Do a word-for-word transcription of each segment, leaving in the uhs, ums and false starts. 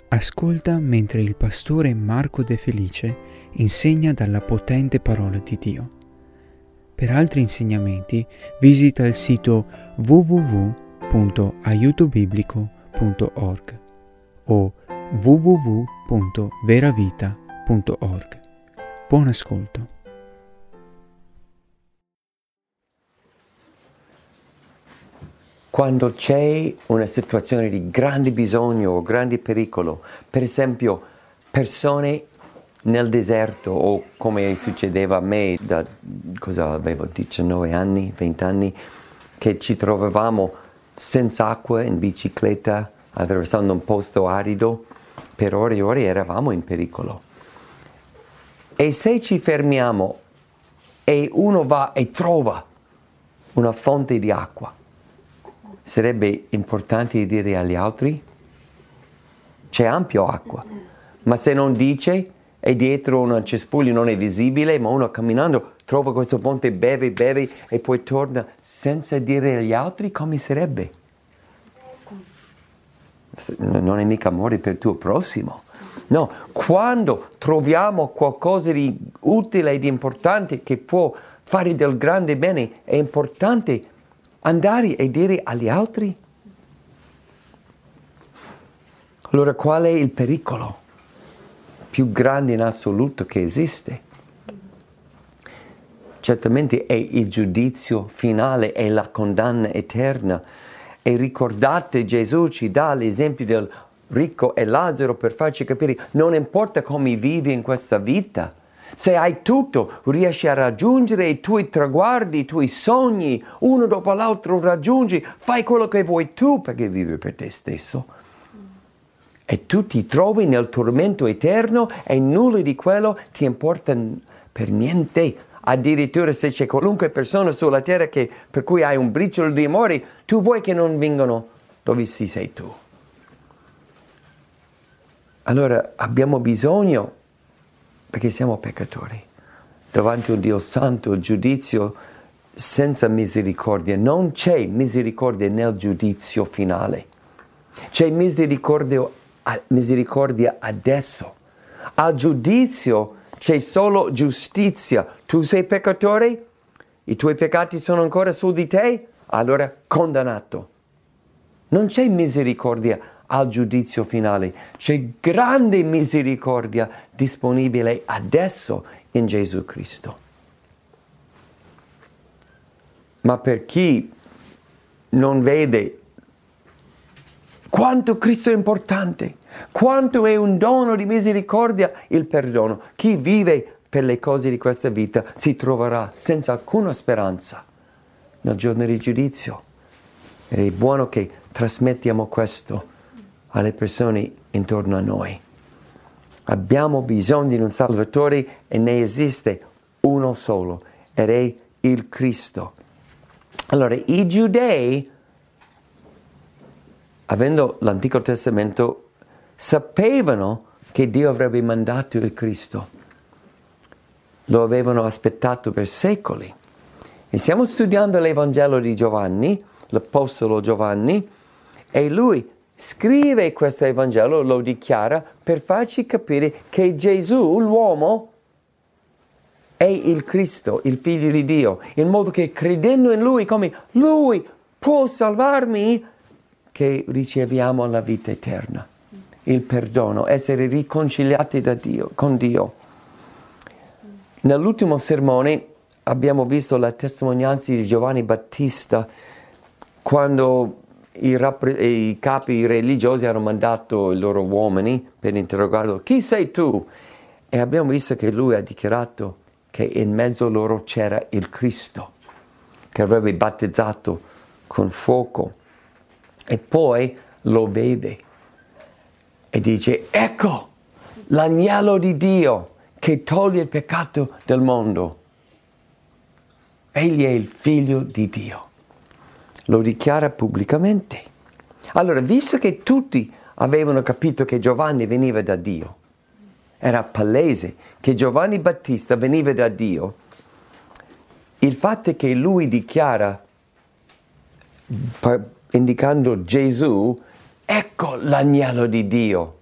Ascolta mentre il pastore Marco De Felice insegna dalla potente parola di Dio. Per altri insegnamenti visita il sito w w w punto aiuto biblico punto org o w w w punto veravita punto org. Buon ascolto. Quando c'è una situazione di grande bisogno o grande pericolo, per esempio persone nel deserto o come succedeva a me da cosa avevo diciannove anni, venti anni, che ci trovavamo senza acqua in bicicletta attraversando un posto arido, per ore e ore eravamo in pericolo. E se ci fermiamo e uno va e trova una fonte di acqua, sarebbe importante dire agli altri? C'è ampio acqua, ma se non dice, è dietro un cespuglio, non è visibile, ma uno camminando trova questo fonte, beve, beve e poi torna senza dire agli altri, come sarebbe? Non è mica amore per il tuo prossimo. No, quando troviamo qualcosa di utile e di importante che può fare del grande bene, è importante andare e dire agli altri. Allora qual è il pericolo più grande in assoluto che esiste? Certamente è il giudizio finale e la condanna eterna. E ricordate, Gesù ci dà l'esempio del ricco e Lazzaro per farci capire, non importa come vivi in questa vita, se hai tutto, riesci a raggiungere i tuoi traguardi, i tuoi sogni, uno dopo l'altro raggiungi, fai quello che vuoi tu perché vivi per te stesso. E tu ti trovi nel tormento eterno e nulla di quello ti importa per niente. Addirittura se c'è qualunque persona sulla terra che, per cui hai un briciolo di amore, tu vuoi che non vengano dove si sei tu. Allora abbiamo bisogno, perché siamo peccatori, davanti a un Dio santo, il giudizio senza misericordia. Non c'è misericordia nel giudizio finale. C'è misericordia, misericordia adesso. Al giudizio c'è solo giustizia. Tu sei peccatore? I tuoi peccati sono ancora su di te? Allora condannato. Non c'è misericordia al giudizio finale. C'è grande misericordia disponibile adesso in Gesù Cristo. Ma per chi non vede quanto Cristo è importante, quanto è un dono di misericordia il perdono, chi vive per le cose di questa vita si troverà senza alcuna speranza nel giorno di giudizio. Ed è buono che trasmettiamo questo alle persone intorno a noi. Abbiamo bisogno di un Salvatore e ne esiste uno solo, ed è il Cristo. Allora, i giudei, avendo l'Antico Testamento, sapevano che Dio avrebbe mandato il Cristo. Lo avevano aspettato per secoli. E stiamo studiando l'Evangelo di Giovanni, l'Apostolo Giovanni, e lui scrive questo Evangelo, lo dichiara per farci capire che Gesù, l'uomo, è il Cristo, il Figlio di Dio, in modo che credendo in Lui, come Lui può salvarmi, che riceviamo la vita eterna, il perdono, essere riconciliati da Dio, con Dio. Nell'ultimo sermone abbiamo visto la testimonianza di Giovanni Battista quando I, rappre- i capi religiosi hanno mandato i loro uomini per interrogarlo. Chi sei tu? E abbiamo visto che lui ha dichiarato che in mezzo a loro c'era il Cristo, che avrebbe battezzato con fuoco. E poi lo vede e dice, ecco l'agnello di Dio che toglie il peccato del mondo. Egli è il Figlio di Dio. Lo dichiara pubblicamente. Allora, visto che tutti avevano capito che Giovanni veniva da Dio, era palese che Giovanni Battista veniva da Dio, il fatto che lui dichiara, indicando Gesù, ecco l'agnello di Dio, che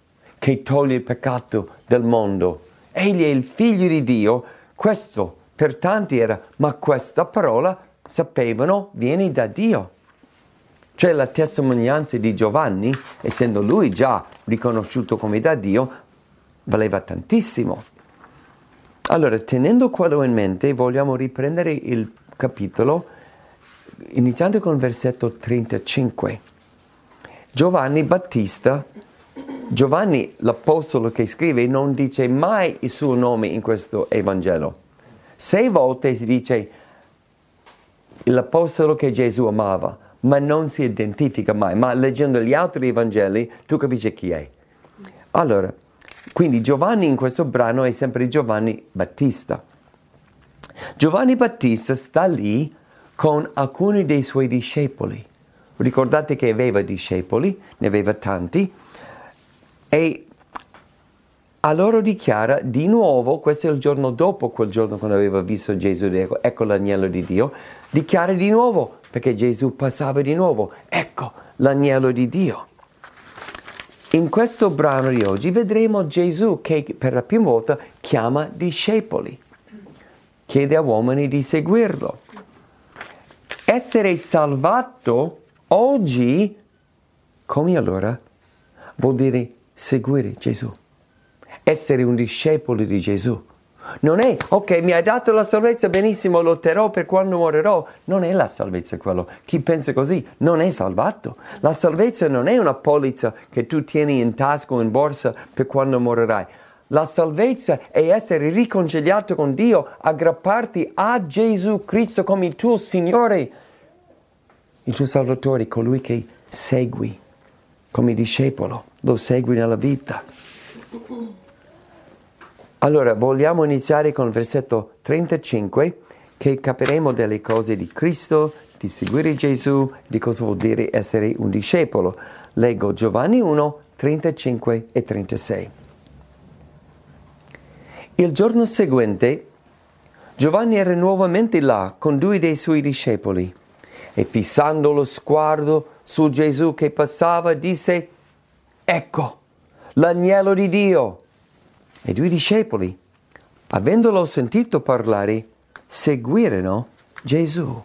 che toglie il peccato del mondo. Egli è il figlio di Dio. Questo per tanti era, ma questa parola sapevano viene da Dio. Cioè la testimonianza di Giovanni, essendo lui già riconosciuto come da Dio, valeva tantissimo. Allora, tenendo quello in mente, vogliamo riprendere il capitolo, iniziando con il versetto trentacinque. Giovanni Battista, Giovanni l'apostolo che scrive, non dice mai il suo nome in questo Evangelo. Sei volte si dice l'apostolo che Gesù amava, ma non si identifica mai. Ma leggendo gli altri Evangeli tu capisci chi è. Allora, quindi Giovanni in questo brano è sempre Giovanni Battista. Giovanni Battista sta lì con alcuni dei suoi discepoli. Ricordate che aveva discepoli, ne aveva tanti, e a loro dichiara di nuovo, questo è il giorno dopo quel giorno quando aveva visto Gesù, ecco, ecco l'agnello di Dio, dichiara di nuovo, perché Gesù passava di nuovo, ecco l'agnello di Dio. In questo brano di oggi vedremo Gesù che per la prima volta chiama discepoli, chiede a uomini di seguirlo. Essere salvato oggi, come allora, vuol dire seguire Gesù. Essere un discepolo di Gesù. Non è, ok, mi hai dato la salvezza, benissimo, lotterò per quando morirò. Non è la salvezza quello. Chi pensa così non è salvato. La salvezza non è una polizza che tu tieni in tasca o in borsa per quando morirai. La salvezza è essere riconciliato con Dio, aggrapparti a Gesù Cristo come il tuo Signore, il tuo Salvatore, colui che segui come discepolo, lo segui nella vita. Allora, vogliamo iniziare con il versetto trentacinque, che capiremo delle cose di Cristo, di seguire Gesù, di cosa vuol dire essere un discepolo. Leggo Giovanni uno, trentacinque e trentasei. Il giorno seguente, Giovanni era nuovamente là con due dei suoi discepoli e fissando lo sguardo su Gesù che passava, disse: «Ecco, l'agnello di Dio!» E i due discepoli, avendolo sentito parlare, seguirono Gesù.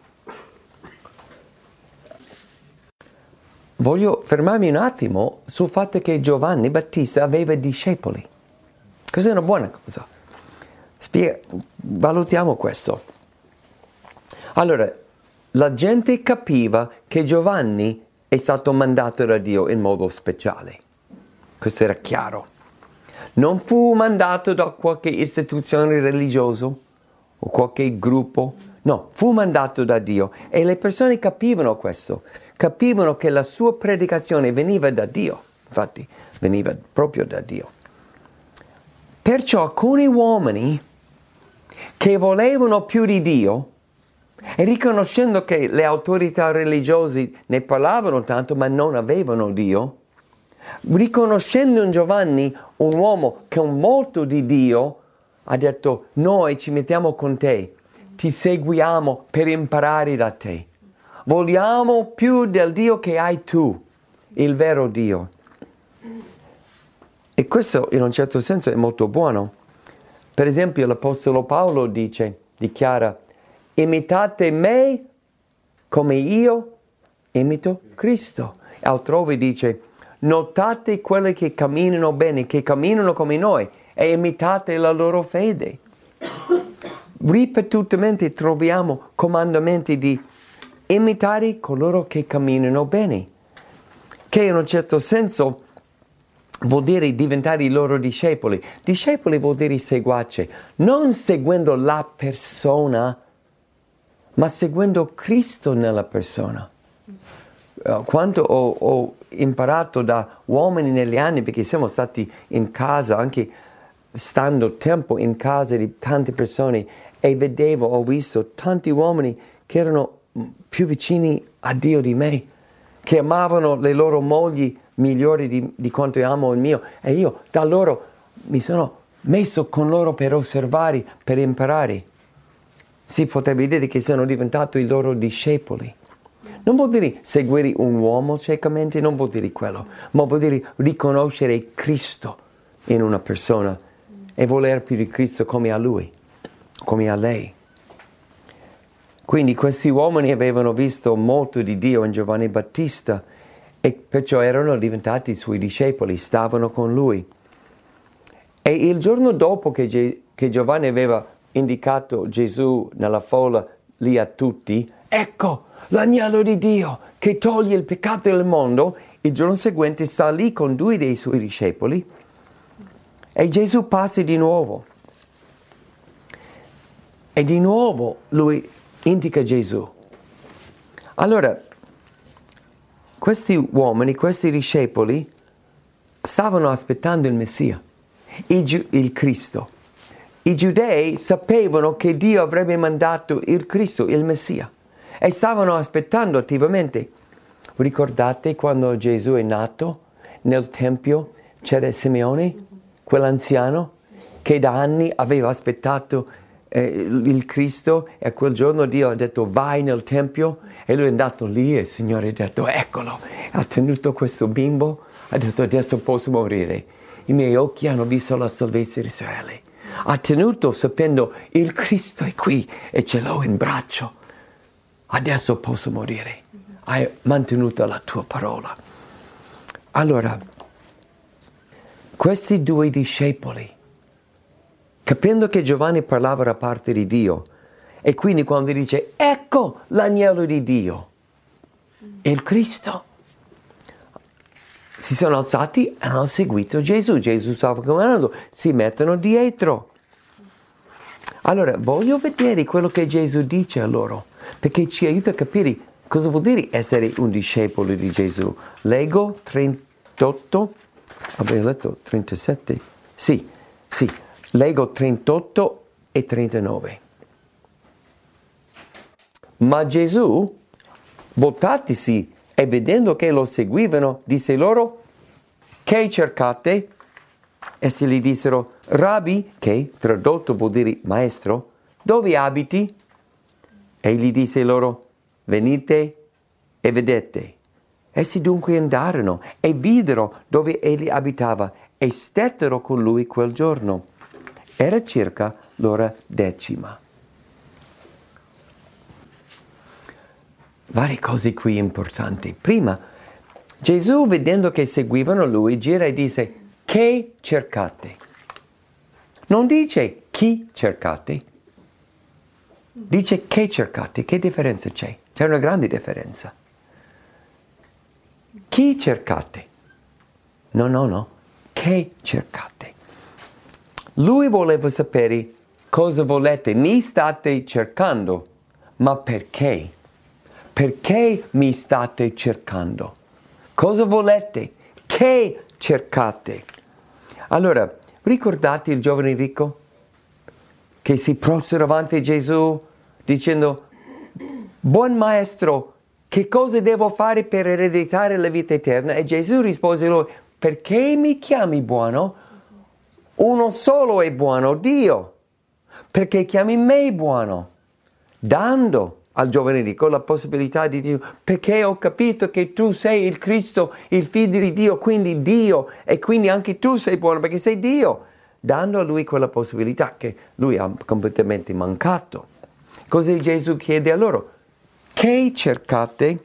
Voglio fermarmi un attimo sul fatto che Giovanni Battista aveva discepoli. Questa è una buona cosa. Spiega, valutiamo questo. Allora, la gente capiva che Giovanni è stato mandato da Dio in modo speciale. Questo era chiaro. Non fu mandato da qualche istituzione religiosa o qualche gruppo. No, fu mandato da Dio. E le persone capivano questo. Capivano che la sua predicazione veniva da Dio. Infatti, veniva proprio da Dio. Perciò alcuni uomini che volevano più di Dio, e riconoscendo che le autorità religiose ne parlavano tanto ma non avevano Dio, riconoscendo in Giovanni un uomo con molto di Dio, ha detto: noi ci mettiamo con te, ti seguiamo per imparare da te, vogliamo più del Dio che hai tu, il vero Dio. E questo in un certo senso è molto buono. Per esempio l'Apostolo Paolo dice, dichiara: imitate me come io imito Cristo. Altrove dice: notate quelli che camminano bene, che camminano come noi, e imitate la loro fede. Ripetutamente troviamo comandamenti di imitare coloro che camminano bene, che in un certo senso vuol dire diventare i loro discepoli. Discepoli vuol dire seguace, non seguendo la persona, ma seguendo Cristo nella persona. Quanto ho, ho imparato da uomini negli anni, perché siamo stati in casa, anche stando tempo in casa di tante persone, e vedevo, ho visto tanti uomini che erano più vicini a Dio di me, che amavano le loro mogli migliori di, di quanto amo il mio, e io da loro mi sono messo con loro per osservare, per imparare. Si potrebbe dire che sono diventato i loro discepoli. Non vuol dire seguire un uomo ciecamente, non vuol dire quello, ma vuol dire riconoscere Cristo in una persona e voler più di Cristo come a lui, come a lei. Quindi questi uomini avevano visto molto di Dio in Giovanni Battista e perciò erano diventati i suoi discepoli, stavano con lui. E il giorno dopo che, Ge- che Giovanni aveva indicato Gesù nella folla lì a tutti, ecco l'agnello di Dio che toglie il peccato del mondo, il giorno seguente sta lì con due dei suoi discepoli e Gesù passa di nuovo. E di nuovo lui indica Gesù. Allora, questi uomini, questi discepoli, stavano aspettando il Messia, il, Gi- il Cristo. I giudei sapevano che Dio avrebbe mandato il Cristo, il Messia, e stavano aspettando attivamente. Ricordate quando Gesù è nato nel Tempio c'era Simeone, quell'anziano che da anni aveva aspettato eh, il Cristo, e quel giorno Dio ha detto vai nel Tempio e lui è andato lì e il Signore ha detto eccolo, ha tenuto questo bimbo, ha detto adesso posso morire, i miei occhi hanno visto la salvezza di Israele. Ha tenuto sapendo il Cristo è qui e ce l'ho in braccio, adesso posso morire, hai mantenuto la tua parola. Allora, questi due discepoli, capendo che Giovanni parlava da parte di Dio, e quindi quando dice ecco l'agnello di Dio, il Cristo, si sono alzati e hanno seguito Gesù. Gesù stava comandando, si mettono dietro. Allora, voglio vedere quello che Gesù dice a loro, perché ci aiuta a capire cosa vuol dire essere un discepolo di Gesù. Leggo trentotto, avevo letto trentasette? Sì, sì, leggo trentotto e trentanove. Ma Gesù, voltatisi e vedendo che lo seguivano, disse loro, che cercate? Essi gli dissero, Rabbi, che tradotto vuol dire maestro, dove abiti? Egli disse loro, venite e vedete. Essi dunque andarono e videro dove egli abitava e stettero con lui quel giorno. Era circa l'ora decima. Varie cose qui importanti. Prima, Gesù, vedendo che seguivano lui, gira e dice, che cercate? Non dice chi cercate, dice che cercate. Che differenza c'è? C'è una grande differenza. Chi cercate? No, no, no. Che cercate? Lui voleva sapere cosa volete. Mi state cercando, ma perché? Perché mi state cercando? Cosa volete? Che cercate? Allora, ricordate il giovane ricco che si prostra davanti a Gesù dicendo, buon maestro, che cosa devo fare per ereditare la vita eterna? E Gesù rispose loro, perché mi chiami buono? Uno solo è buono, Dio. Perché chiami me buono? Dando al giovane ricco la possibilità di dire, perché ho capito che tu sei il Cristo, il figlio di Dio, quindi Dio, e quindi anche tu sei buono perché sei Dio, dando a lui quella possibilità che lui ha completamente mancato. Così Gesù chiede a loro, che cercate?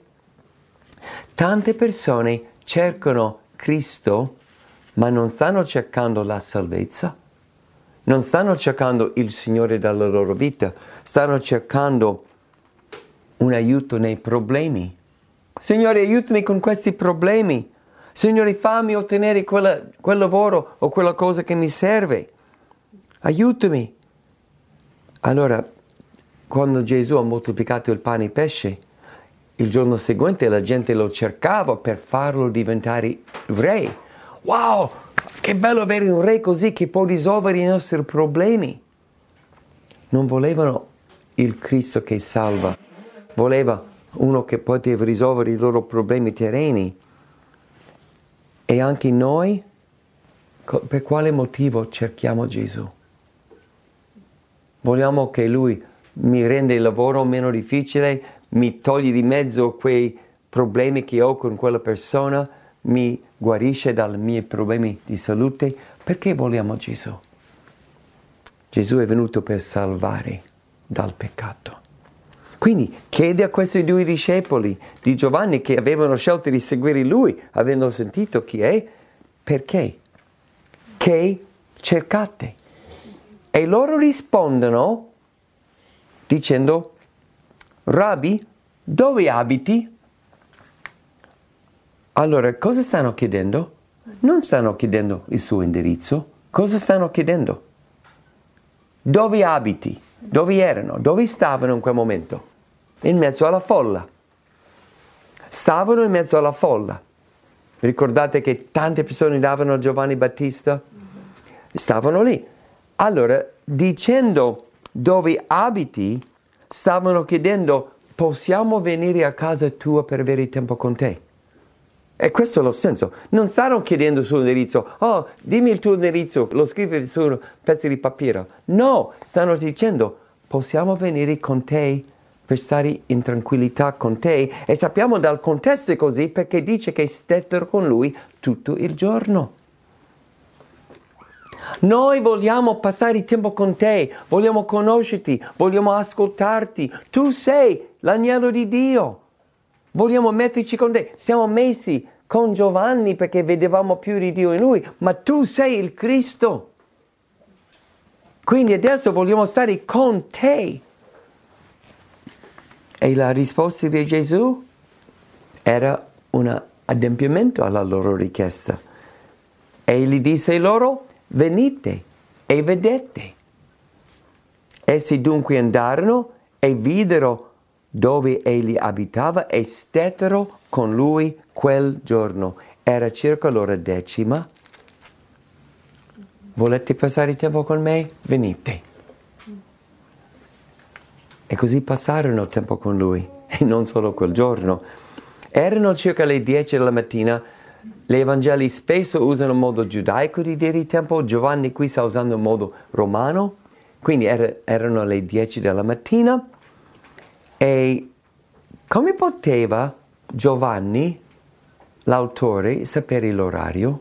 Tante persone cercano Cristo, ma non stanno cercando la salvezza, non stanno cercando il Signore della loro vita, stanno cercando un aiuto nei problemi. Signore, aiutami con questi problemi. Signore, fammi ottenere quella, quel lavoro o quella cosa che mi serve. Aiutami. Allora, quando Gesù ha moltiplicato il pane e il pesce, il giorno seguente la gente lo cercava per farlo diventare re. Wow, che bello avere un re così che può risolvere i nostri problemi. Non volevano il Cristo che salva. Voleva uno che poteva risolvere i loro problemi terreni. E anche noi, per quale motivo cerchiamo Gesù? Vogliamo che Lui mi renda il lavoro meno difficile, mi toglie di mezzo quei problemi che ho con quella persona, mi guarisce dai miei problemi di salute, perché vogliamo Gesù? Gesù è venuto per salvare dal peccato. Quindi chiede a questi due discepoli di Giovanni che avevano scelto di seguire lui, avendo sentito chi è, perché? Che cercate? E loro rispondono dicendo, Rabbi, dove abiti? Allora, cosa stanno chiedendo? Non stanno chiedendo il suo indirizzo. Cosa stanno chiedendo? Dove abiti? Dove erano? Dove stavano in quel momento? In mezzo alla folla. Stavano in mezzo alla folla. Ricordate che tante persone davano a Giovanni Battista? Stavano lì. Allora, dicendo dove abiti, stavano chiedendo, possiamo venire a casa tua per avere tempo con te? E questo è lo senso. Non stanno chiedendo il suo indirizzo. Oh, dimmi il tuo indirizzo, lo scrivi su un pezzo di papiro. No, stanno dicendo, possiamo venire con te per stare in tranquillità con te. E sappiamo dal contesto è così perché dice che stettero con lui tutto il giorno. Noi vogliamo passare tempo con te, vogliamo conoscerti, vogliamo ascoltarti. Tu sei l'agnello di Dio. Vogliamo metterci con te. Siamo messi con Giovanni perché vedevamo più di Dio in lui, ma tu sei il Cristo. Quindi adesso vogliamo stare con te. E la risposta di Gesù era un adempimento alla loro richiesta. Egli disse loro, venite e vedete. Essi dunque andarono e videro dove egli abitava e stettero con lui quel giorno. Era circa l'ora decima. Volete passare tempo con me? Venite. E così passarono tempo con lui, e non solo quel giorno. Erano circa le dieci della mattina. Gli Evangeli spesso usano il modo giudaico di dire il tempo, Giovanni qui sta usando il modo romano, quindi era, erano le dieci della mattina. E come poteva Giovanni, l'autore, sapere l'orario?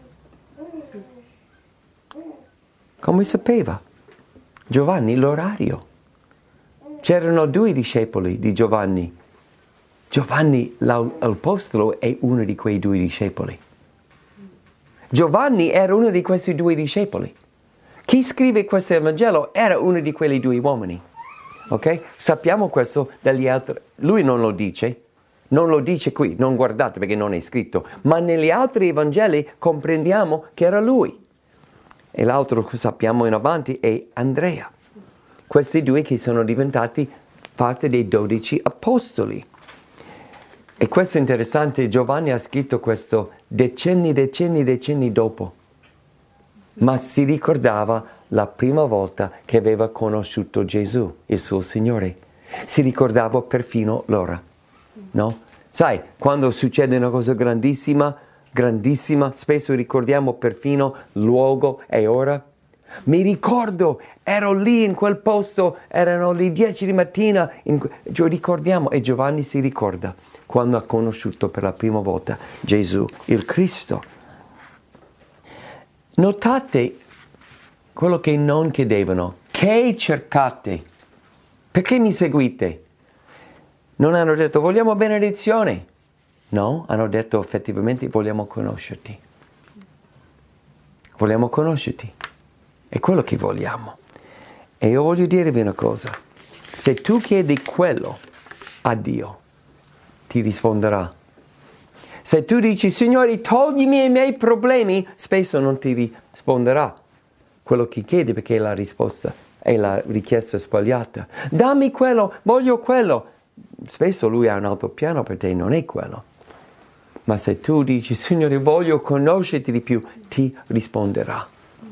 Come sapeva Giovanni l'orario? C'erano due discepoli di Giovanni. Giovanni l'apostolo è uno di quei due discepoli. Giovanni era uno di questi due discepoli. Chi scrive questo Evangelo era uno di quei due uomini. Ok? Sappiamo questo dagli altri. Lui non lo dice, non lo dice qui, non guardate perché non è scritto, ma negli altri Evangeli comprendiamo che era lui. E l'altro che sappiamo in avanti è Andrea. Questi due che sono diventati parte dei dodici apostoli. E questo è interessante, Giovanni ha scritto questo decenni, decenni, decenni dopo. Ma si ricordava la prima volta che aveva conosciuto Gesù, il suo Signore. Si ricordava perfino l'ora, no? Sai, quando succede una cosa grandissima, grandissima, spesso ricordiamo perfino luogo e ora. Mi ricordo, ero lì in quel posto, erano le dieci di mattina, in, ci ricordiamo, e Giovanni si ricorda quando ha conosciuto per la prima volta Gesù, il Cristo. Notate quello che non chiedevano, che cercate? Perché mi seguite? Non hanno detto vogliamo benedizione. No, hanno detto effettivamente vogliamo conoscerti. Vogliamo conoscerti. È quello che vogliamo. E io voglio dirvi una cosa. Se tu chiedi quello a Dio, ti risponderà. Se tu dici, Signore, toglimi i miei problemi, spesso non ti risponderà quello che chiedi perché è la risposta, è la richiesta sbagliata. Dammi quello, voglio quello. Spesso lui ha un altro piano per te, non è quello. Ma se tu dici, Signore, voglio conoscerti di più, ti risponderà.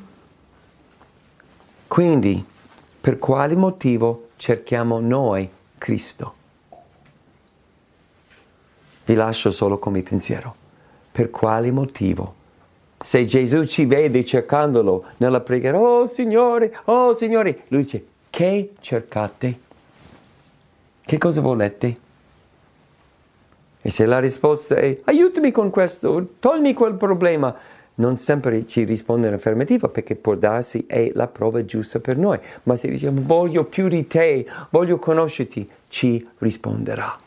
Quindi, per quale motivo cerchiamo noi Cristo? Vi lascio solo come pensiero. Per quale motivo? Se Gesù ci vede cercandolo nella preghiera, oh Signore, oh Signore, lui dice, che cercate? Che cosa volete? E se la risposta è aiutami con questo, togli quel problema, non sempre ci risponde in affermativa, perché può darsi è la prova giusta per noi. Ma se diciamo voglio più di te, voglio conoscerti, ci risponderà.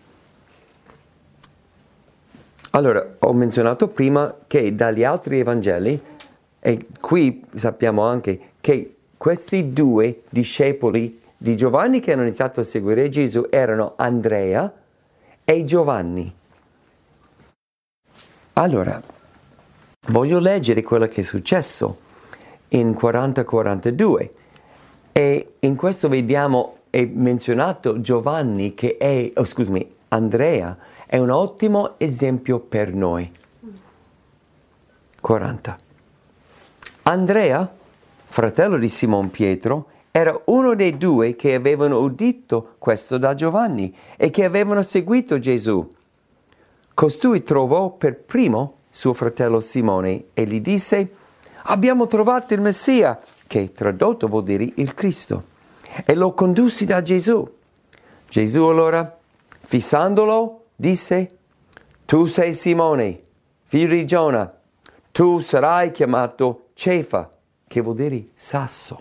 Allora, ho menzionato prima che dagli altri Evangeli, e qui sappiamo anche che questi due discepoli di Giovanni che hanno iniziato a seguire Gesù erano Andrea e Giovanni. Allora, voglio leggere quello che è successo in quaranta quarantadue e in questo vediamo, è menzionato Giovanni che è, oh, scusami, Andrea è un ottimo esempio per noi. quaranta. Andrea, fratello di Simon Pietro, era uno dei due che avevano udito questo da Giovanni e che avevano seguito Gesù. Costui trovò per primo suo fratello Simone e gli disse: abbiamo trovato il Messia, che tradotto vuol dire il Cristo, e lo condussi da Gesù. Gesù allora, fissandolo, disse: tu sei Simone, figlio di Giona, tu sarai chiamato Cefa, che vuol dire sasso.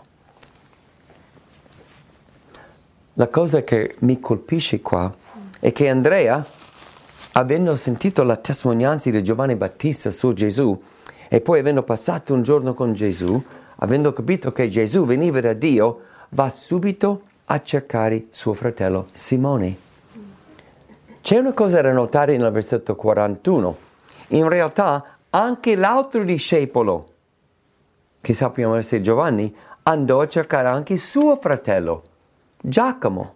La cosa che mi colpisce qua è che Andrea, avendo sentito la testimonianza di Giovanni Battista su Gesù e poi avendo passato un giorno con Gesù, avendo capito che Gesù veniva da Dio, va subito a cercare suo fratello Simone. C'è una cosa da notare nel versetto quarantuno. In realtà anche l'altro discepolo, che sappiamo essere Giovanni, andò a cercare anche suo fratello, Giacomo.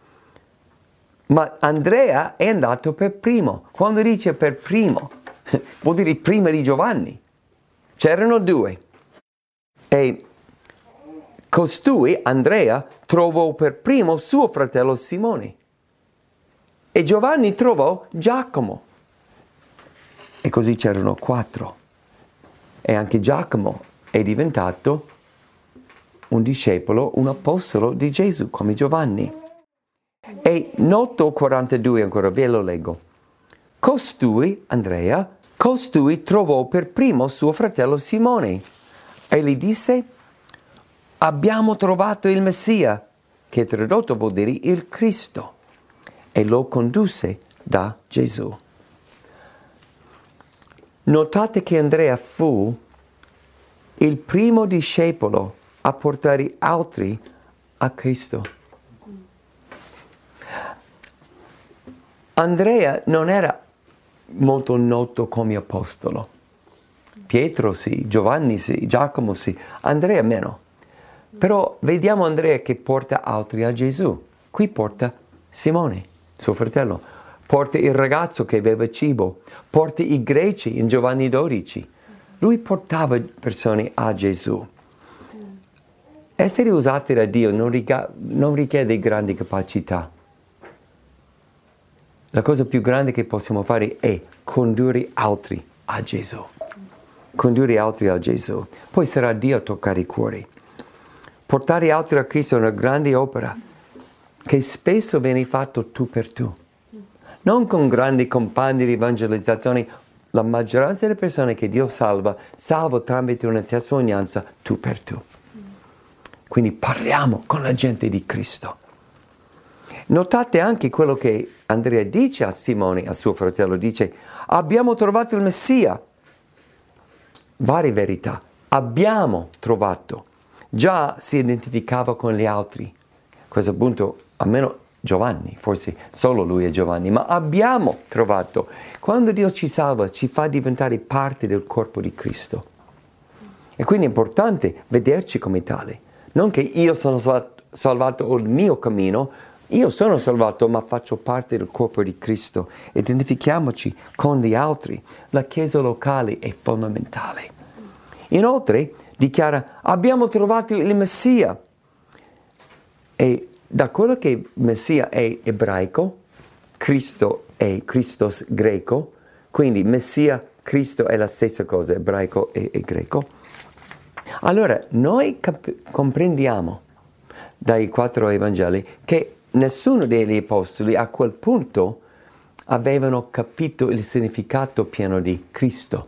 Ma Andrea è andato per primo. Quando dice per primo, vuol dire prima di Giovanni. C'erano due. E costui, Andrea, trovò per primo suo fratello Simone. E Giovanni trovò Giacomo. E così c'erano quattro. E anche Giacomo è diventato un discepolo, un apostolo di Gesù, come Giovanni. E noto quarantadue ancora, ve lo leggo. Costui, Andrea, costui trovò per primo suo fratello Simone e gli disse: abbiamo trovato il Messia, che tradotto vuol dire il Cristo, e lo condusse da Gesù. Notate che Andrea fu il primo discepolo a portare altri a Cristo. Andrea non era molto noto come apostolo. Pietro sì, Giovanni sì, Giacomo sì, Andrea meno. Però vediamo Andrea che porta altri a Gesù. Qui porta Simone, suo fratello, porta il ragazzo che aveva cibo, porta i greci in Giovanni dodici. Lui portava persone a Gesù. Essere usati da Dio non, riga- non richiede grandi capacità. La cosa più grande che possiamo fare è condurre altri a Gesù. Condurre altri a Gesù. Poi sarà Dio a toccare i cuori. Portare altri a Cristo è una grande opera che spesso viene fatto tu per tu. Non con grandi campagne di evangelizzazione. La maggioranza delle persone che Dio salva, salva tramite una testimonianza tu per tu. Quindi parliamo con la gente di Cristo. Notate anche quello che Andrea dice a Simone, a suo fratello, dice: abbiamo trovato il Messia. Varie verità. Abbiamo trovato. Già si identificava con gli altri. A questo punto, almeno Giovanni, forse solo lui e Giovanni, ma abbiamo trovato. Quando Dio ci salva, ci fa diventare parte del corpo di Cristo. E quindi è importante vederci come tale. Non che io sono salvato o il mio cammino, io sono salvato ma faccio parte del corpo di Cristo. Identifichiamoci con gli altri. La chiesa locale è fondamentale. Inoltre dichiara: abbiamo trovato il Messia. E da quello che Messia è ebraico, Cristo è Christos greco, quindi Messia, Cristo è la stessa cosa, ebraico e, e greco. Allora noi cap- comprendiamo dai quattro Evangeli che nessuno degli apostoli a quel punto avevano capito il significato pieno di Cristo.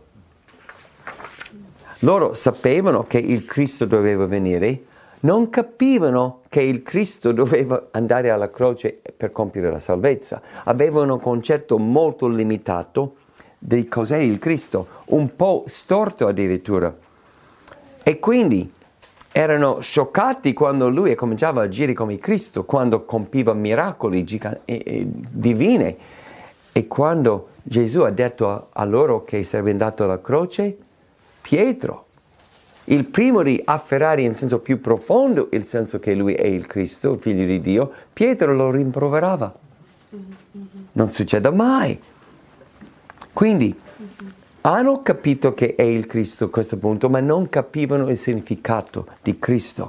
Loro sapevano che il Cristo doveva venire, non capivano che il Cristo doveva andare alla croce per compiere la salvezza. Avevano un concetto molto limitato di cos'è il Cristo, un po' storto addirittura. E quindi erano scioccati quando lui cominciava a agire come Cristo, quando compiva miracoli giga- e, e, divini. E quando Gesù ha detto a, a loro che sarebbe andato alla croce, Pietro, il primo di afferrare in senso più profondo il senso che lui è il Cristo, il figlio di Dio, Pietro lo rimproverava. Non succede mai. Quindi hanno capito che è il Cristo a questo punto, ma non capivano il significato di Cristo.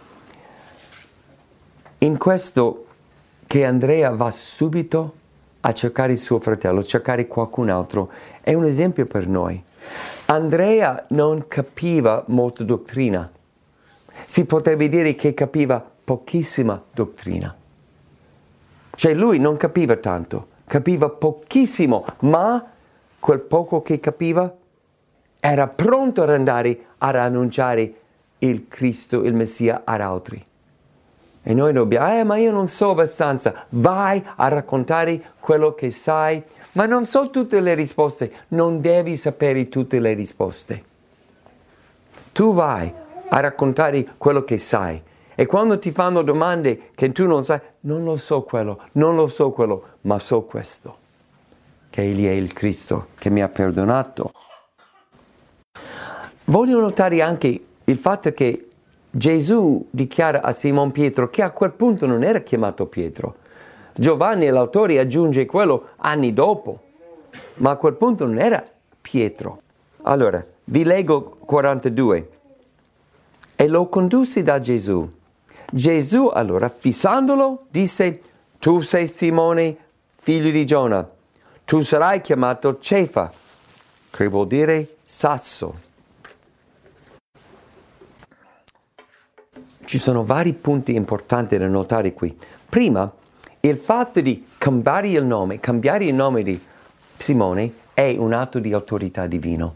In questo che Andrea va subito a cercare il suo fratello, a cercare qualcun altro, è un esempio per noi. Andrea non capiva molta dottrina. Si potrebbe dire che capiva pochissima dottrina. Cioè lui non capiva tanto, capiva pochissimo, ma quel poco che capiva era pronto ad andare ad annunciare il Cristo, il Messia ad altri. E noi dobbiamo, eh ma io non so abbastanza, vai a raccontare quello che sai, ma non so tutte le risposte, non devi sapere tutte le risposte. Tu vai a raccontare quello che sai e quando ti fanno domande che tu non sai, non lo so quello, non lo so quello, ma so questo, che Egli è il Cristo che mi ha perdonato. Voglio notare anche il fatto che Gesù dichiara a Simon Pietro che a quel punto non era chiamato Pietro. Giovanni, l'autore, aggiunge quello anni dopo, ma a quel punto non era Pietro. Allora, vi leggo quarantadue. E lo condusse da Gesù. Gesù allora, fissandolo, disse: tu sei Simone, figlio di Giona. Tu sarai chiamato Cefa, che vuol dire sasso. Ci sono vari punti importanti da notare qui. Prima, il fatto di cambiare il nome, cambiare il nome di Simone è un atto di autorità divino.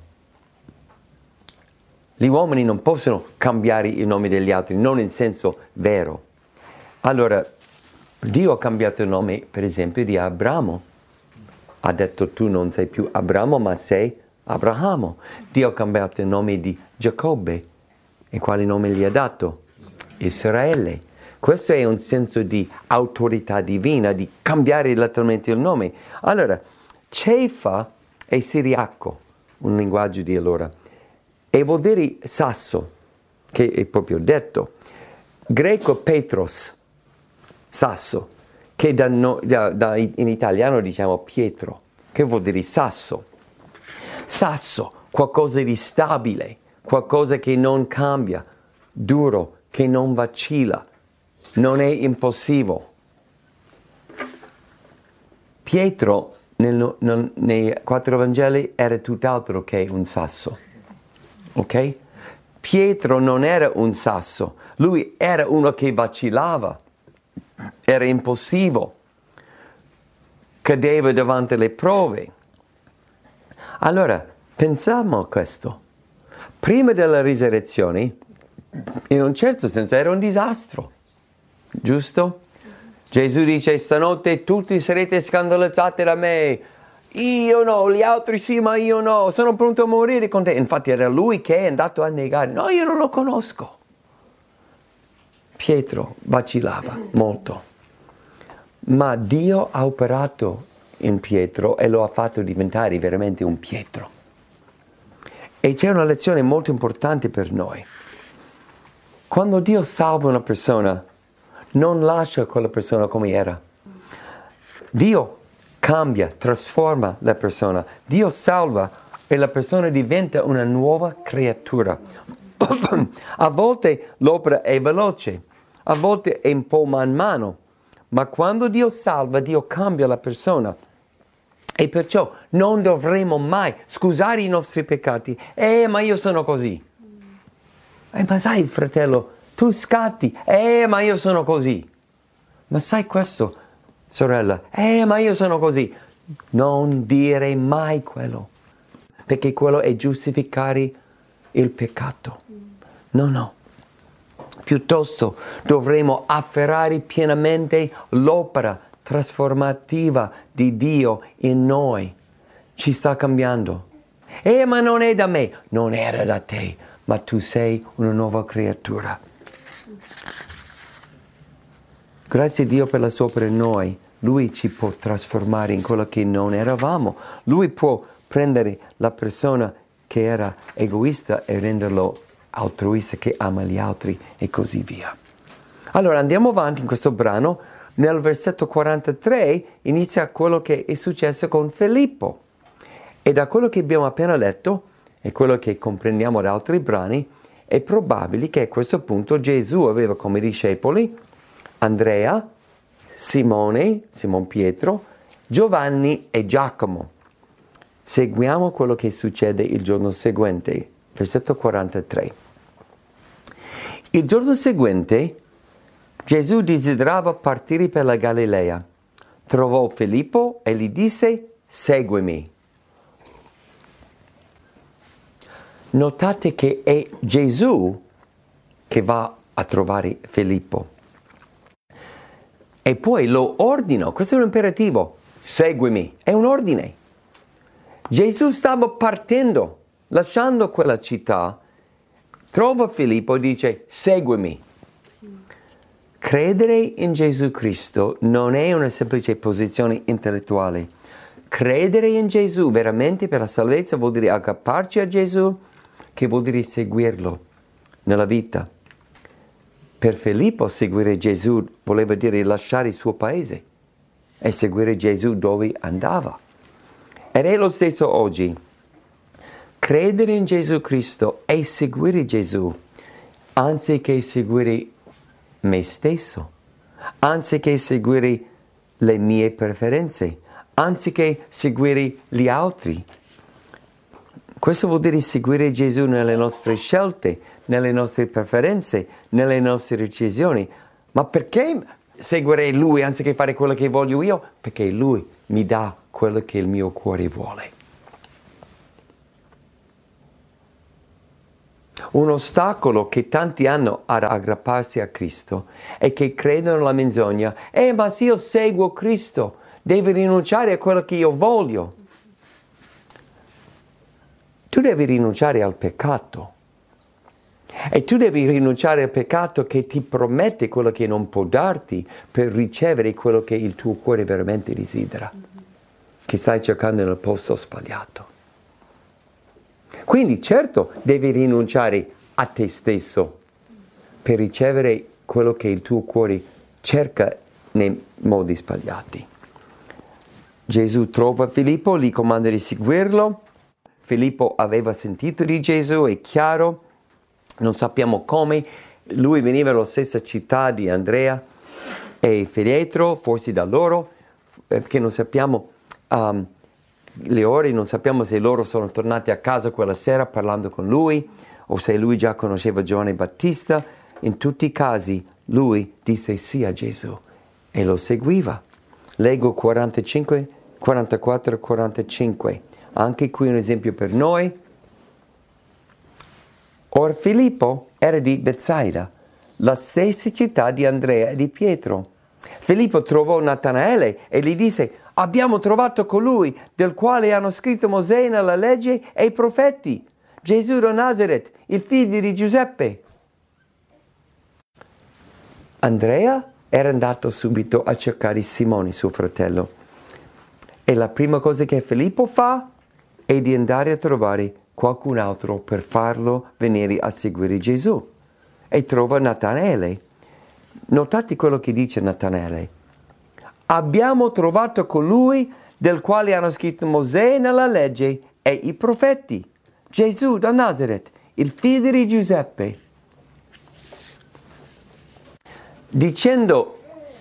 Gli uomini non possono cambiare il nome degli altri, non in senso vero. Allora, Dio ha cambiato il nome, per esempio, di Abramo. Ha detto: tu non sei più Abramo, ma sei Abramo. Dio ha cambiato il nome di Giacobbe. E quale nome gli ha dato? Israele. Questo è un senso di autorità divina, di cambiare letteralmente il nome. Allora, Cefa è siriaco, un linguaggio di allora, e vuol dire sasso, che è proprio detto. Greco Petros, sasso, che da no, da, da, in italiano diciamo Pietro, che vuol dire sasso. Sasso, qualcosa di stabile, qualcosa che non cambia, duro, che non vacilla, non è impulsivo. Pietro nel, nel, nei quattro Vangeli era tutt'altro che un sasso, ok? Pietro non era un sasso, lui era uno che vacillava, era impulsivo, cadeva davanti alle prove. Allora, pensiamo a questo. Prima della risurrezione, in un certo senso era un disastro, giusto? Gesù dice: stanotte tutti sarete scandalizzati da me, io no, gli altri sì, ma io no, sono pronto a morire con te. Infatti era lui che è andato a negare: no, io non lo conosco. Pietro vacillava molto, ma Dio ha operato in Pietro e lo ha fatto diventare veramente un Pietro. E c'è una lezione molto importante per noi. Quando Dio salva una persona, non lascia quella persona come era. Dio cambia, trasforma la persona. Dio salva e la persona diventa una nuova creatura. A volte l'opera è veloce, a volte è un po' man mano, ma quando Dio salva, Dio cambia la persona. E perciò non dovremo mai scusare i nostri peccati. Eh, ma io sono così. Eh, ma sai, fratello, tu scatti. Eh, ma io sono così. Ma sai questo, sorella? Eh, ma io sono così. Non dire mai quello, perché quello è giustificare il peccato. No, no. Piuttosto dovremo afferrare pienamente l'opera trasformativa di Dio in noi. Ci sta cambiando. Eh, ma non è da me. Non era da te, ma tu sei una nuova creatura. Grazie a Dio per la sua opera in noi. Lui ci può trasformare in quello che non eravamo. Lui può prendere la persona che era egoista e renderlo altruista, che ama gli altri e così via. Allora andiamo avanti in questo brano. Nel versetto quarantatré inizia quello che è successo con Filippo. E da quello che abbiamo appena letto e quello che comprendiamo da altri brani, è probabile che a questo punto Gesù aveva come discepoli Andrea, Simone, Simon Pietro, Giovanni e Giacomo. Seguiamo quello che succede il giorno seguente, versetto quarantatré. Il giorno seguente Gesù desiderava partire per la Galilea. Trovò Filippo e gli disse: seguimi. Notate che è Gesù che va a trovare Filippo. E poi lo ordina, questo è un imperativo, seguimi, è un ordine. Gesù stava partendo, lasciando quella città, trova Filippo e dice: seguimi. Credere in Gesù Cristo non è una semplice posizione intellettuale. Credere in Gesù veramente per la salvezza vuol dire aggrapparci a Gesù, che vuol dire seguirlo nella vita. Per Filippo seguire Gesù voleva dire lasciare il suo paese e seguire Gesù dove andava. Ed è lo stesso oggi. Credere in Gesù Cristo e seguire Gesù, anziché seguire me stesso, anziché seguire le mie preferenze, anziché seguire gli altri. Questo vuol dire seguire Gesù nelle nostre scelte, nelle nostre preferenze, nelle nostre decisioni. Ma perché seguire Lui anziché fare quello che voglio io? Perché Lui mi dà quello che il mio cuore vuole. Un ostacolo che tanti hanno ad aggrapparsi a Cristo è che credono alla menzogna: eh, ma se io seguo Cristo, devo rinunciare a quello che io voglio. Tu devi rinunciare al peccato. E tu devi rinunciare al peccato che ti promette quello che non può darti per ricevere quello che il tuo cuore veramente desidera, che stai cercando nel posto sbagliato. Quindi certo devi rinunciare a te stesso per ricevere quello che il tuo cuore cerca nei modi sbagliati. Gesù trova Filippo, gli comanda di seguirlo. Filippo aveva sentito di Gesù, è chiaro, non sappiamo come. Lui veniva dalla stessa città di Andrea e Pietro, forse da loro, perché non sappiamo um, le ore, non sappiamo se loro sono tornati a casa quella sera parlando con lui o se lui già conosceva Giovanni Battista. In tutti i casi lui disse sì a Gesù e lo seguiva. Leggo quarantacinque, quarantaquattro e quarantacinque. Anche qui un esempio per noi. Or Filippo era di Betsaida, la stessa città di Andrea e di Pietro. Filippo trovò Natanaele e gli disse: abbiamo trovato colui del quale hanno scritto Mosè nella legge e i profeti, Gesù da Nazaret, il figlio di Giuseppe. Andrea era andato subito a cercare Simone, suo fratello. E la prima cosa che Filippo fa è di andare a trovare qualcun altro per farlo venire a seguire Gesù. E trova Natanaele. Notate quello che dice Natanaele. Abbiamo trovato colui del quale hanno scritto Mosè nella legge e i profeti, Gesù da Nazaret, il figlio di Giuseppe. Dicendo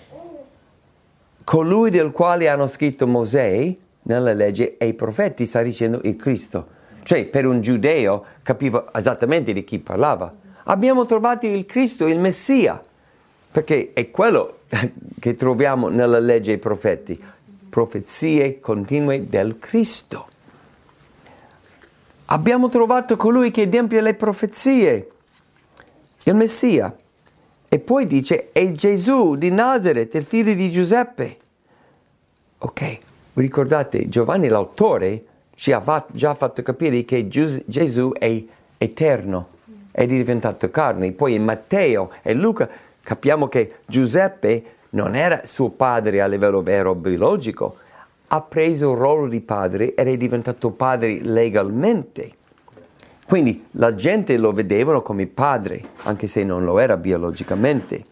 colui del quale hanno scritto Mosè nella legge e i profeti, sta dicendo il Cristo. Cioè, per un giudeo capiva esattamente di chi parlava. Abbiamo trovato il Cristo, il Messia, perché è quello che troviamo nella legge e i profeti. profezie continue del Cristo. Abbiamo trovato colui che adempie le profezie, il Messia. E poi dice, è Gesù di Nazaret, il figlio di Giuseppe. Ok, vi ricordate, Giovanni l'autore ci ha fatto, già fatto capire che Gesù è eterno, è diventato carne. Poi in Matteo e Luca capiamo che Giuseppe non era suo padre a livello vero biologico, ha preso il ruolo di padre ed è diventato padre legalmente. Quindi la gente lo vedevano come padre, anche se non lo era biologicamente.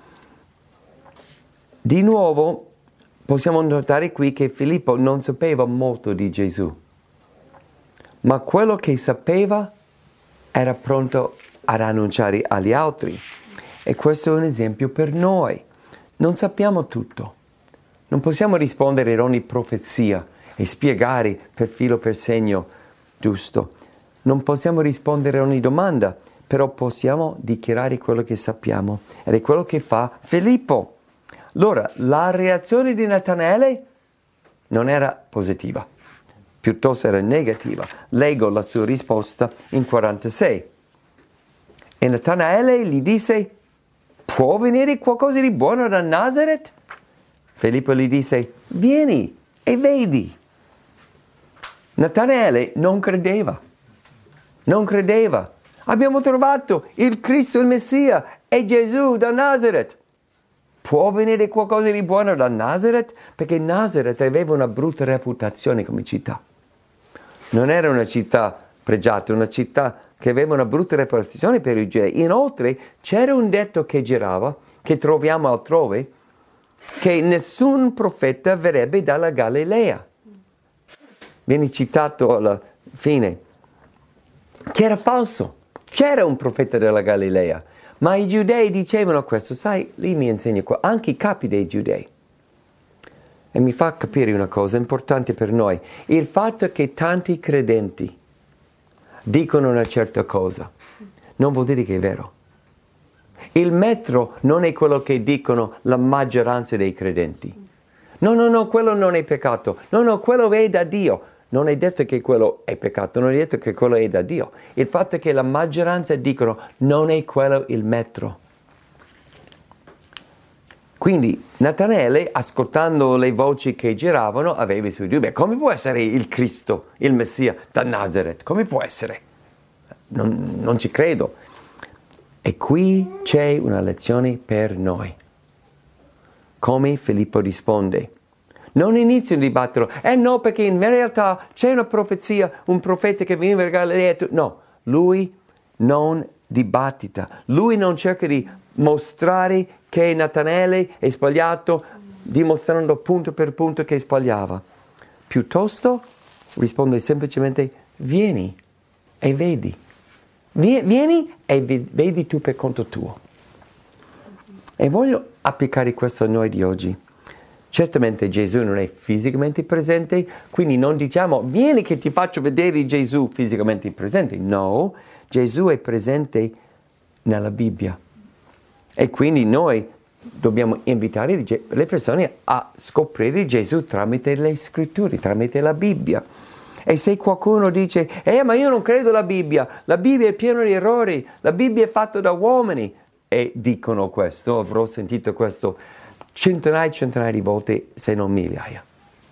Di nuovo possiamo notare qui che Filippo non sapeva molto di Gesù, ma quello che sapeva era pronto ad annunciare agli altri. E questo è un esempio per noi. Non sappiamo tutto. Non possiamo rispondere ad ogni profezia e spiegare per filo per segno giusto. Non possiamo rispondere a ogni domanda, però possiamo dichiarare quello che sappiamo. Ed è quello che fa Filippo. Allora, la reazione di Natanaele non era positiva, piuttosto era negativa. Leggo la sua risposta in quarantasei. E Natanaele gli disse, può venire qualcosa di buono da Nazaret? Filippo gli disse, vieni e vedi. Natanaele non credeva, non credeva. Abbiamo trovato il Cristo, il Messia, è Gesù da Nazaret. Può venire qualcosa di buono da Nazaret? Perché Nazaret aveva una brutta reputazione come città. Non era una città pregiata, una città che aveva una brutta reputazione per i giudei. Inoltre c'era un detto che girava, che troviamo altrove, che nessun profeta verrebbe dalla Galilea. Viene citato alla fine, che era falso. C'era un profeta della Galilea, ma i giudei dicevano questo. Sai, lì mi insegna qua, anche i capi dei giudei. E mi fa capire una cosa importante per noi. Il fatto che tanti credenti dicono una certa cosa non vuol dire che è vero. Il metro non è quello che dicono la maggioranza dei credenti. No, no, no, quello non è peccato. No, no, quello è da Dio. Non è detto che quello è peccato, non è detto che quello è da Dio. Il fatto è che la maggioranza dicono non è quello il metro. Quindi Natanaele, ascoltando le voci che giravano, aveva i suoi dubbi. Come può essere il Cristo, il Messia, da Nazaret? Come può essere? Non, non ci credo. E qui c'è una lezione per noi. Come Filippo risponde. Non inizia un dibattito. Eh no, perché in realtà c'è una profezia, un profeta che viene da Galilea. No, lui non dibattita. Lui non cerca di mostrare che Natanaele è sbagliato, dimostrando punto per punto che sbagliava. Piuttosto risponde semplicemente, vieni e vedi. Vieni e vedi tu per conto tuo. E voglio applicare questo a noi di oggi. Certamente Gesù non è fisicamente presente, quindi non diciamo, vieni che ti faccio vedere Gesù fisicamente presente. No, Gesù è presente nella Bibbia. E quindi noi dobbiamo invitare le persone a scoprire Gesù tramite le scritture, tramite la Bibbia. E se qualcuno dice, eh ma io non credo alla Bibbia, la Bibbia è piena di errori, la Bibbia è fatta da uomini, e dicono questo, avrò sentito questo centinaia e centinaia di volte, se non migliaia.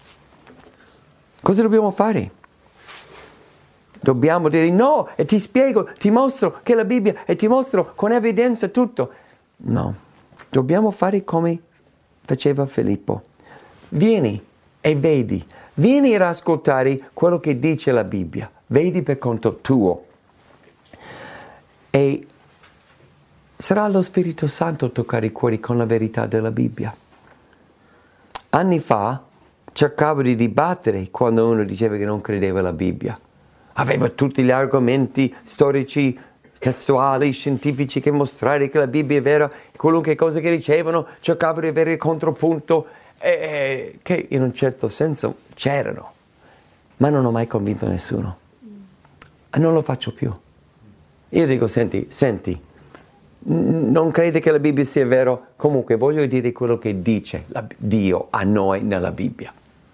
Cosa dobbiamo fare? Dobbiamo dire no, e ti spiego, ti mostro che la Bibbia, e ti mostro con evidenza tutto. No, dobbiamo fare come faceva Filippo. Vieni e vedi, vieni ad ascoltare quello che dice la Bibbia, vedi per conto tuo. E sarà lo Spirito Santo a toccare i cuori con la verità della Bibbia. Anni fa cercavo di dibattere quando uno diceva che non credeva alla Bibbia. Aveva tutti gli argomenti storici, testuali, scientifici che mostrare che la Bibbia è vera, qualunque cosa che dicevano, cercavo di avere il contropunto, eh, che in un certo senso c'erano, ma non ho mai convinto nessuno. E non lo faccio più. Io dico, senti, senti, non credi che la Bibbia sia vero? Comunque voglio dire quello che dice la, Dio a noi nella Bibbia.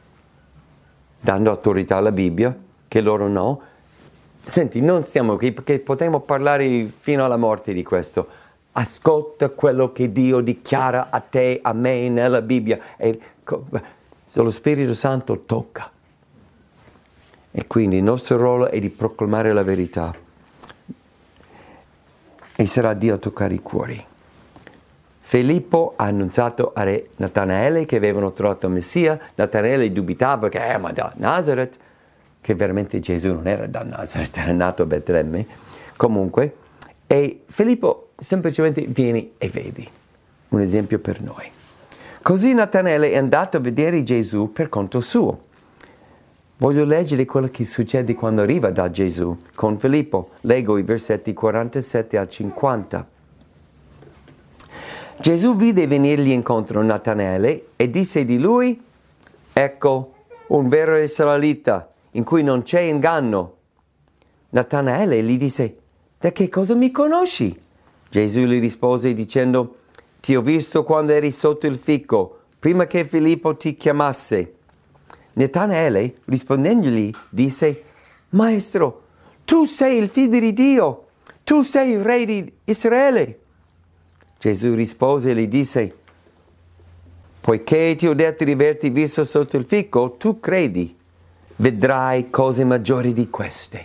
dando autorità alla Bibbia, che loro no. Senti, non stiamo qui perché potremmo parlare fino alla morte di questo. Ascolta quello che Dio dichiara a te, a me, nella Bibbia. E lo Spirito Santo tocca. E quindi il nostro ruolo è di proclamare la verità. E sarà Dio a toccare i cuori. Filippo ha annunciato a re Natanaele che avevano trovato il Messia. Natanaele dubitava che, eh, ma da Nazareth, che veramente Gesù non era da Nazareth, era nato a Betlemme. Comunque, e Filippo semplicemente vieni e vedi. Un esempio per noi. Così Natanaele è andato a vedere Gesù per conto suo. Voglio leggere quello che succede quando arriva da Gesù con Filippo. Leggo i versetti quarantasette al cinquanta. Gesù vide venirgli incontro Natanaele e disse di lui: ecco un vero israelita in cui non c'è inganno. Natanaele gli disse: da che cosa mi conosci? Gesù gli rispose dicendo: ti ho visto quando eri sotto il fico, prima che Filippo ti chiamasse. Natanaele rispondendogli disse: Maestro, tu sei il figlio di Dio, tu sei il re di Israele. Gesù rispose e gli disse: poiché ti ho detto di averti visto sotto il fico, tu credi, vedrai cose maggiori di queste.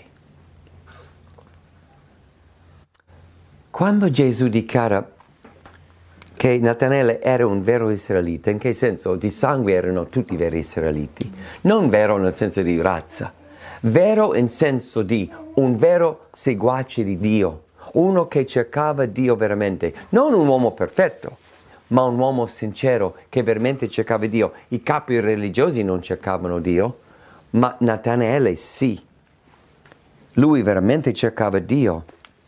Quando Gesù dichiara che Natanaele era un vero israelita, in che senso? Di sangue erano tutti veri israeliti, non vero nel senso di razza, vero in senso di un vero seguace di Dio, uno che cercava Dio veramente, non un uomo perfetto, ma un uomo sincero che veramente cercava Dio. I capi religiosi non cercavano Dio, ma Natanaele sì. Lui veramente cercava Dio.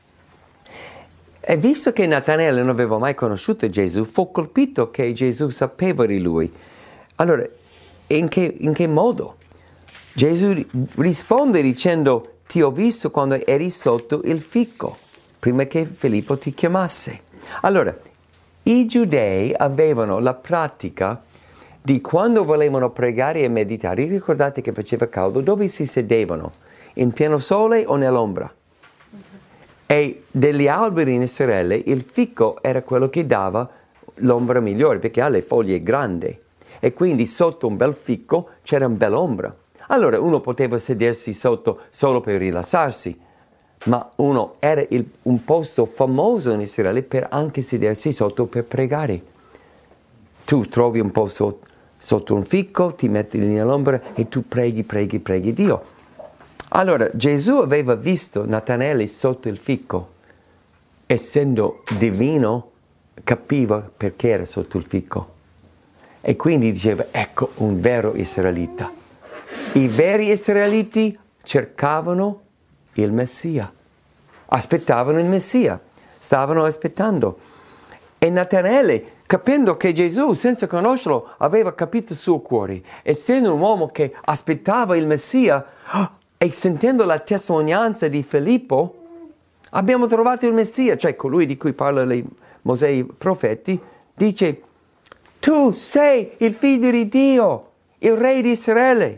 E visto che Natanaele non aveva mai conosciuto Gesù, fu colpito che Gesù sapeva di lui. Allora, in che, in che modo? Gesù risponde dicendo: ti ho visto quando eri sotto il fico, prima che Filippo ti chiamasse. Allora, i giudei avevano la pratica di quando volevano pregare e meditare, ricordate che faceva caldo, dove si sedevano? In pieno sole o nell'ombra? E degli alberi in Israele il fico era quello che dava l'ombra migliore, perché ha le foglie grandi e quindi sotto un bel fico c'era una bella ombra. Allora uno poteva sedersi sotto solo per rilassarsi, ma uno era il, un posto famoso in Israele per anche sedersi sotto per pregare. Tu trovi un posto sotto un fico, ti metti lì nell'ombra e tu preghi, preghi, preghi Dio. Allora Gesù aveva visto Natanaele sotto il fico, essendo divino capiva perché era sotto il fico e quindi diceva: ecco un vero israelita. I veri israeliti cercavano il Messia, aspettavano il Messia, stavano aspettando. E Natanaele, capendo che Gesù, senza conoscerlo, aveva capito il suo cuore, essendo un uomo che aspettava il Messia, e sentendo la testimonianza di Filippo, abbiamo trovato il Messia, cioè colui di cui parlano Mosè e i profeti, dice: tu sei il figlio di Dio, il re di Israele.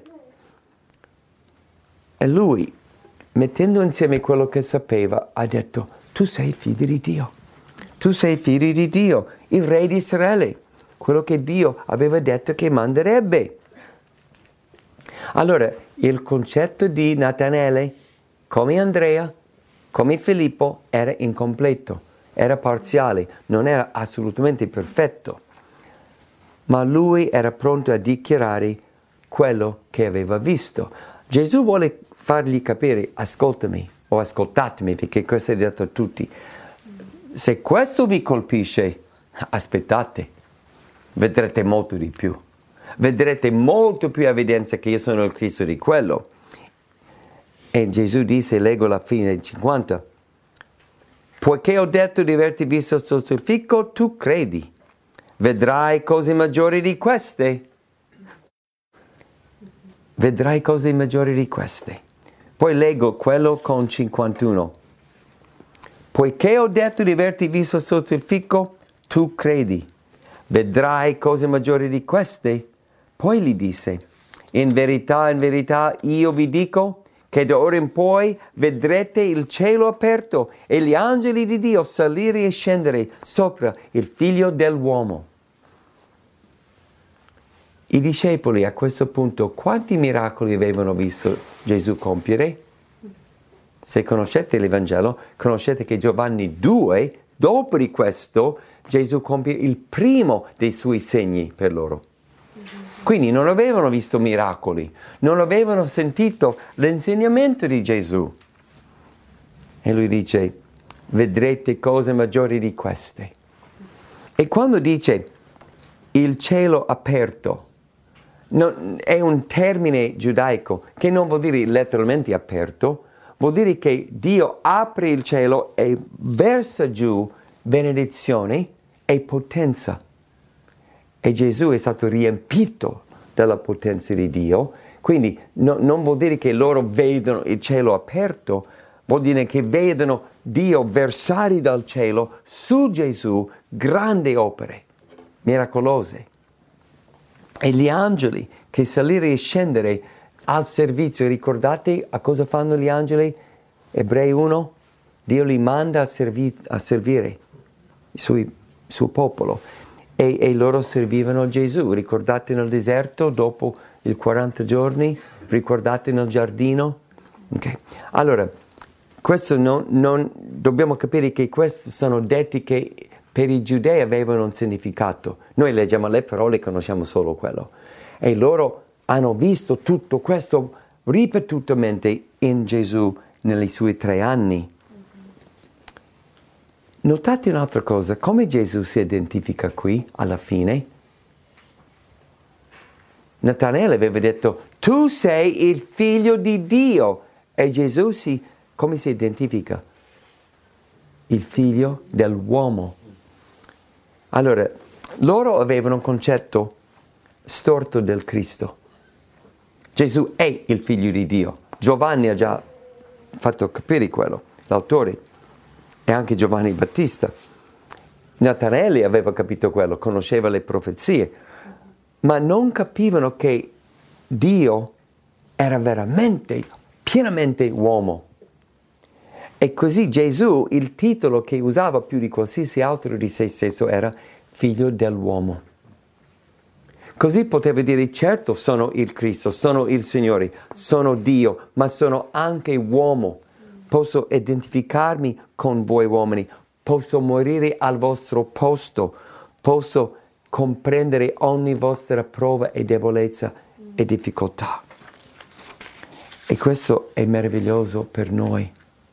E lui, mettendo insieme quello che sapeva, ha detto: tu sei il figlio di Dio, tu sei il figlio di Dio, il re di Israele, quello che Dio aveva detto che manderebbe. Allora, il concetto di Natanaele, come Andrea, come Filippo, era incompleto, era parziale, non era assolutamente perfetto, ma lui era pronto a dichiarare quello che aveva visto. Gesù vuole fargli capire: ascoltami o ascoltatemi, perché questo è detto a tutti. Se questo vi colpisce, aspettate, vedrete molto di più. Vedrete molto più evidenza che io sono il Cristo di quello. E Gesù disse, leggo la fine del cinquanta: poiché ho detto di averti visto sotto il fico, tu credi. Vedrai cose maggiori di queste. Vedrai cose maggiori di queste. Poi leggo quello con cinquantuno. Poiché ho detto di averti visto sotto il fico, tu credi. Vedrai cose maggiori di queste. Poi gli disse: in verità, in verità, io vi dico che da ora in poi vedrete il cielo aperto e gli angeli di Dio salire e scendere sopra il Figlio dell'uomo. I discepoli a questo punto quanti miracoli avevano visto Gesù compiere? Se conoscete l'Evangelo, conoscete che Giovanni due, dopo di questo, Gesù compie il primo dei suoi segni per loro. Quindi non avevano visto miracoli, non avevano sentito l'insegnamento di Gesù. E lui dice, vedrete cose maggiori di queste. E quando dice il cielo aperto, non, è un termine giudaico che non vuol dire letteralmente aperto, vuol dire che Dio apre il cielo e versa giù benedizione e potenza. E Gesù è stato riempito dalla potenza di Dio, quindi no, non vuol dire che loro vedono il cielo aperto, vuol dire che vedono Dio versare dal cielo su Gesù grandi opere, miracolose. E gli angeli che salire e scendere al servizio, ricordate a cosa fanno gli angeli? Ebrei uno, Dio li manda a, servi- a servire il suo, il suo popolo. E, e loro servivano Gesù, ricordate nel deserto dopo i quaranta giorni, ricordate nel giardino? Okay. Allora, questo non, non, dobbiamo capire che questi sono detti che per i giudei avevano un significato. Noi leggiamo le parole e conosciamo solo quello. E loro hanno visto tutto questo ripetutamente in Gesù nei suoi tre anni. Notate un'altra cosa, come Gesù si identifica qui alla fine? Natanaele aveva detto, tu sei il figlio di Dio. E Gesù si, come si identifica? Il figlio dell'uomo. Allora, loro avevano un concetto storto del Cristo. Gesù è il figlio di Dio. Giovanni ha già fatto capire quello, l'autore. E anche Giovanni Battista. Natanaele aveva capito quello, conosceva le profezie, ma non capivano che Dio era veramente, pienamente uomo. E così Gesù, il titolo che usava più di qualsiasi altro di se stesso era figlio dell'uomo. Così poteva dire, certo sono il Cristo, sono il Signore, sono Dio, ma sono anche uomo. Posso identificarmi con voi uomini, posso morire al vostro posto, posso comprendere ogni vostra prova e debolezza e difficoltà. E questo è meraviglioso per noi.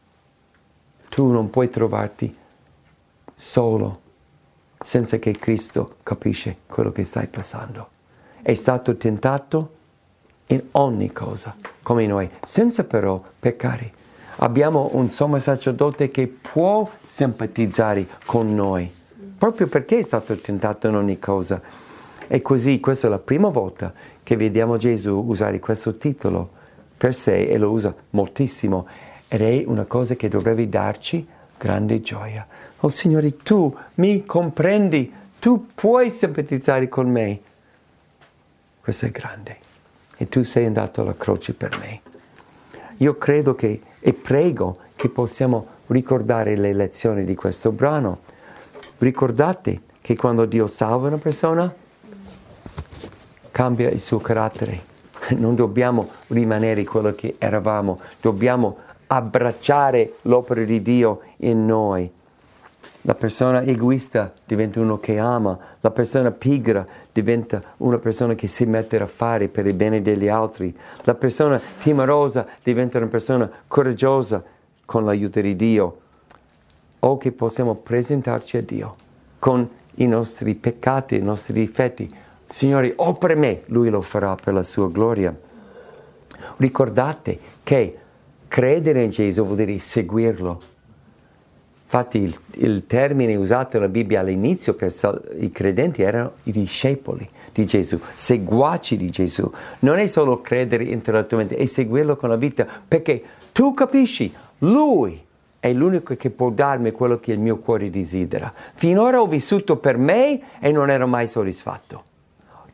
Tu non puoi trovarti solo senza che Cristo capisce quello che stai passando. È stato tentato in ogni cosa, come noi, senza però peccare. Abbiamo un sommo sacerdote che può simpatizzare con noi, proprio perché è stato tentato in ogni cosa. E così questa è la prima volta che vediamo Gesù usare questo titolo per sé e lo usa moltissimo. Ed è una cosa che dovrebbe darci grande gioia. Oh Signore, tu mi comprendi, tu puoi simpatizzare con me. Questo è grande. E tu sei andato alla croce per me. Io credo che e prego che possiamo ricordare le lezioni di questo brano. Ricordate che quando Dio salva una persona, cambia il suo carattere. Non dobbiamo rimanere quello che eravamo, dobbiamo abbracciare l'opera di Dio in noi. La persona egoista diventa uno che ama, la persona pigra diventa una persona che si mette a fare per il bene degli altri, la persona timorosa diventa una persona coraggiosa con l'aiuto di Dio, o che possiamo presentarci a Dio con i nostri peccati, i nostri difetti. Signore, o per me, Lui lo farà per la sua gloria. Ricordate che credere in Gesù vuol dire seguirlo. Infatti il, il termine usato nella Bibbia all'inizio per i credenti erano i discepoli di Gesù, seguaci di Gesù. Non è solo credere intellettualmente, è seguirlo con la vita, perché tu capisci, Lui è l'unico che può darmi quello che il mio cuore desidera. Finora ho vissuto per me e non ero mai soddisfatto.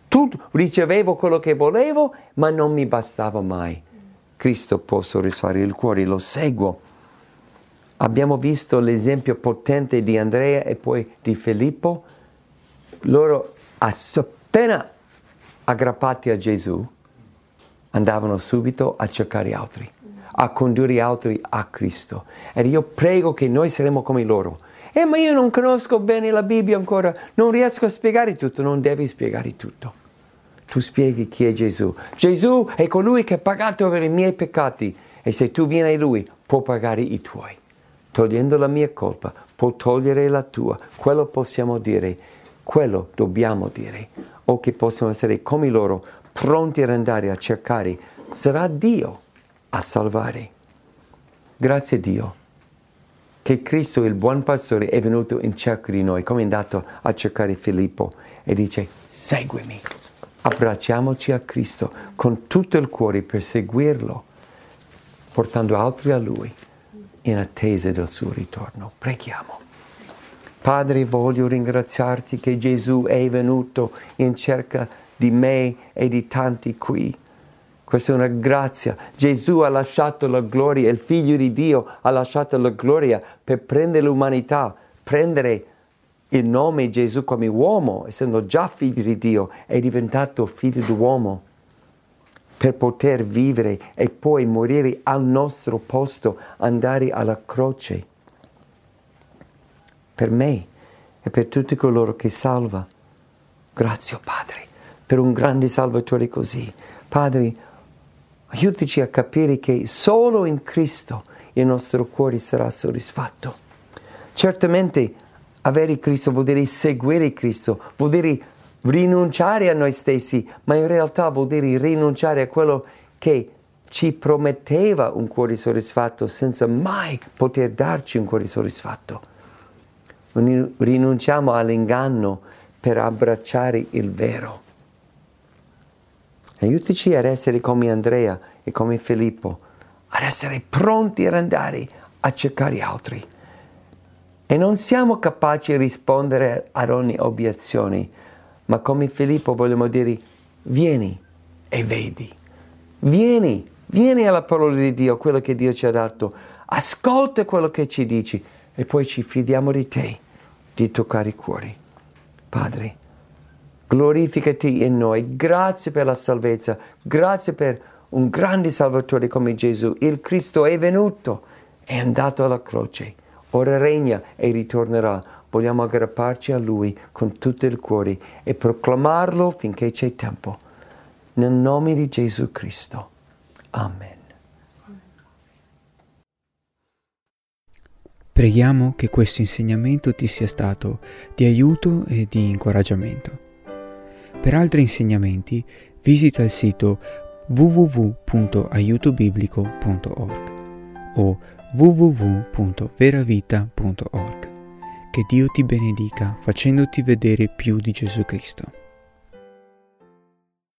tutto, ricevevo quello che volevo, ma non mi bastava mai. Cristo può soddisfare il cuore, lo seguo. Abbiamo visto l'esempio potente di Andrea e poi di Filippo. Loro appena aggrappati a Gesù andavano subito a cercare altri, a condurre altri a Cristo. E io prego che noi saremo come loro. Eh, ma io non conosco bene la Bibbia ancora, non riesco a spiegare tutto. Non devi spiegare tutto. Tu spieghi chi è Gesù. Gesù è colui che ha pagato per i miei peccati e se tu vieni a Lui può pagare i tuoi. Togliendo la mia colpa, può togliere la tua. Quello possiamo dire, quello dobbiamo dire. O che possiamo essere come loro, pronti ad andare a cercare. Sarà Dio a salvare. Grazie a Dio che Cristo, il buon pastore, è venuto in cerca di noi, come è andato a cercare Filippo e dice, seguimi. Abbracciamoci a Cristo con tutto il cuore per seguirlo, portando altri a Lui in attesa del suo ritorno. Preghiamo. Padre, voglio ringraziarti che Gesù è venuto in cerca di me e di tanti qui. Questa è una grazia. Gesù ha lasciato la gloria, il Figlio di Dio ha lasciato la gloria per prendere l'umanità, prendere il nome Gesù come uomo, essendo già figlio di Dio, è diventato figlio d'uomo per poter vivere e poi morire al nostro posto, andare alla croce. Per me e per tutti coloro che salva. Grazie, oh Padre, per un grande Salvatore così. Padre, aiutaci a capire che solo in Cristo il nostro cuore sarà soddisfatto. Certamente avere Cristo vuol dire seguire Cristo, vuol dire rinunciare a noi stessi, ma in realtà vuol dire rinunciare a quello che ci prometteva un cuore soddisfatto senza mai poter darci un cuore soddisfatto. Rinunciamo all'inganno per abbracciare il vero. Aiutaci ad essere come Andrea e come Filippo, ad essere pronti ad andare a cercare altri. E non siamo capaci di rispondere ad ogni obiezione, ma come Filippo vogliamo dire, vieni e vedi. Vieni, vieni alla parola di Dio, quello che Dio ci ha dato. Ascolta quello che ci dici e poi ci fidiamo di te, di toccare i cuori. Padre, glorificati in noi. Grazie per la salvezza. Grazie per un grande Salvatore come Gesù. Il Cristo è venuto, è andato alla croce. Ora regna e ritornerà. Vogliamo aggrapparci a Lui con tutto il cuore e proclamarlo finché c'è tempo. Nel nome di Gesù Cristo. Amen. Preghiamo che questo insegnamento ti sia stato di aiuto e di incoraggiamento. Per altri insegnamenti visita il sito w w w punto aiuto biblico punto org o w w w punto veravita punto org. Che Dio ti benedica facendoti vedere più di Gesù Cristo.